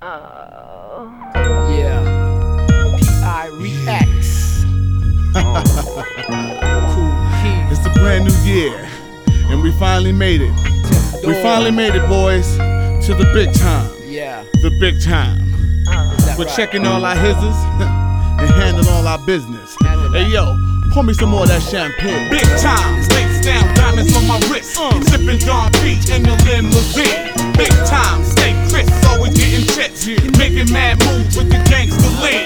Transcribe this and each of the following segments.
Yeah. P.I. Reacts. Cool Keith. It's a brand new year, and we finally made it. We finally made it, boys, to the big time. Yeah. The big time. We're right? checking all our hizzes and handling all our business. Hey yo, pour me some more of that champagne. Big time, lace down, diamonds on my wrist. Sipping Dawn Peach in the limousine. Big time, stay crisp, always getting chips. Making mad moves with the gangster lean.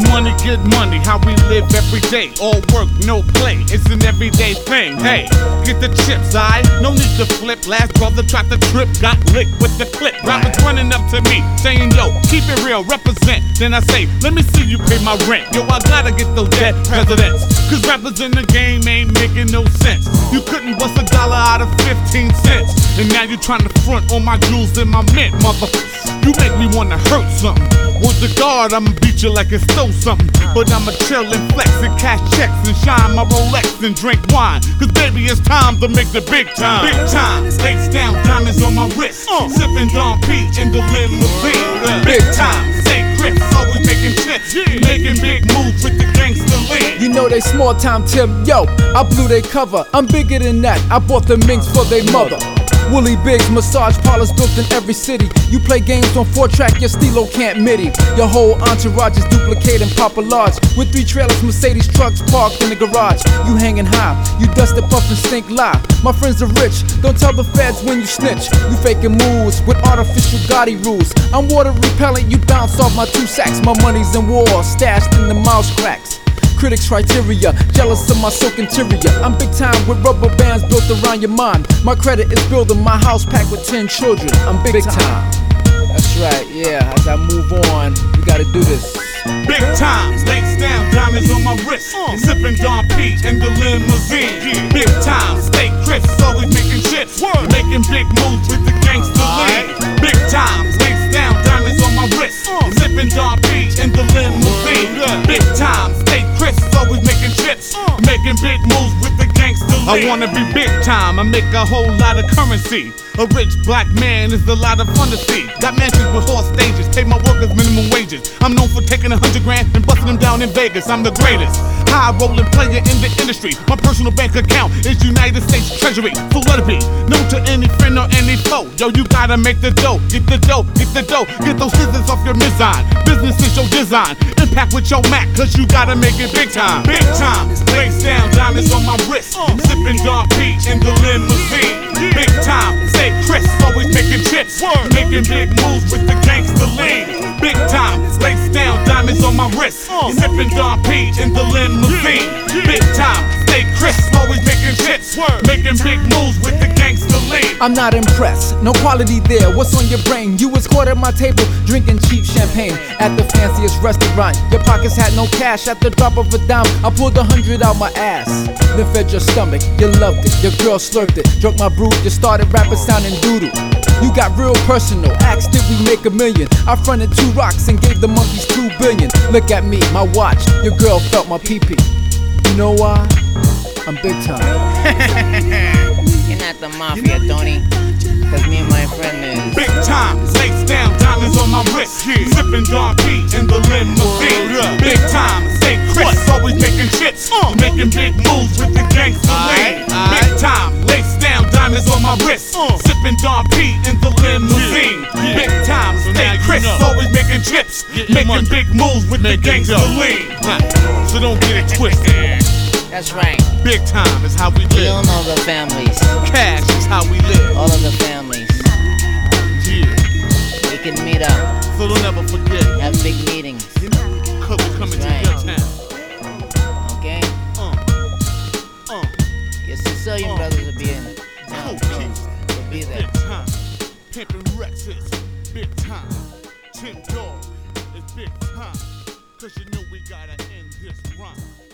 Get money, how we live every day. All work, no play, it's an everyday thing. Hey, get the chips, aight? No need to flip. Last brother tried to trip, got licked with the clip. Rappers running up to me, saying, yo, keep it real, represent. Then I say, let me see you pay my rent. Yo, I gotta get those dead presidents. Cause rappers in the game ain't making no sense. You couldn't bust $1 out of 15 cents. And now you trying to front on my jewels and my mint, mother. You make me wanna hurt something. With the guard, I'ma beat you like it stole something. But I'ma chill and flex and cash checks and shine my Rolex and drink wine. Cause baby, it's time to make the big time. Big time, lace down, diamonds on my wrist. Sipping Dawn Peach in the limousine. Big time, stay crisp, always making chips. Making big moves with the gangster lean. You know they small time Tim, yo, I blew they cover. I'm bigger than that, I bought the minks for they mother. Woolly Biggs, massage parlors built in every city. You play games on 4-track, your stilo can't MIDI. Your whole entourage is duplicating Papa Large. With 3 trailers, Mercedes trucks parked in the garage. You hanging high, you dusted puff and stink lie. My friends are rich, don't tell the feds when you snitch. You faking moves with artificial Gotti rules. I'm water repellent, you bounce off my 2 sacks. My money's in war, stashed in the mouse cracks. Critics criteria, jealous of my silk interior. I'm big time with rubber bands built around your mind. My credit is building my house packed with 10 children. I'm big time. That's right, yeah. As I move on, we gotta do this. Big time, lace down, diamonds on my wrist. Sipping Dawn Peach in the limousine. Big time, stay crisp, always making chips. Making big moves with the gangster lean. Big time, lace down, diamonds on my wrist. Sipping Dawn Peach in the limousine. Big time, stay crisp, always making chips. Making big moves with the gangster lean. I wanna be big time, I make a whole lot of currency. A rich black man is a lot of fun to see. Got mansions with horse stages, pay my workers minimum wages. I'm known for taking 100 grand and busting them down in Vegas. I'm the greatest high rolling player in the industry. My personal bank account is United States Treasury. So let it be known to any friend or any foe. Yo, you gotta make the dough, get the dough, get the dough. Get those scissors off your mizine. Business is your design. Impact with your Mac, cause you gotta make it big time. Big time, lace down, diamonds on my wrist. Sipping Dawn Peach in the limousine. Big time, stay crisp, always making chips. Making big moves with the gangster lean. Big time, lace down, diamonds on my wrist. Sipping Dawn Peach in the limousine. Big time, stay crisp, always making chips. Making big moves with the gangster lean. I'm not impressed, no quality there. What's on your brain? You was caught at my table drinking cheap champagne at the fanciest restaurant. Your pockets had no cash. At the drop of a dime, I pulled 100 out my ass. Then fed your stomach, you loved it. Your girl slurped it, drunk my brew. You started rapping sounding doodle. You got real personal, asked did we make $1 million. I fronted 2 rocks and gave the monkeys $2 billion. Look at me, my watch, your girl felt my pee-pee. You know why? I'm big time. You're not the mafia, Tony. Cause me and my friend is Big time, lace down, diamonds on my wrist. Sipping Dawn Peach in the limousine. Big time, stay crisp, always making chips. Making big moves with the gangster lean. Big time, lace down, diamonds on my wrist. Sipping Dawn Peach in the limousine. Big time, stay crisp, always making chips. Making big moves with the gangster lean. So don't get it twisted. That's right. Big time is how we We all live. know the families. Cash is how we live. All of the families. Yeah. We can meet up, So don't ever forget, have big meetings. cause we're coming Right. to your town. Okay? Your Sicilian brothers will be in town. Cool Keith. We'll be there. Big time. Pimpin' Rex is big time. Tim Dog is big time. Cause you know we gotta end this rhyme.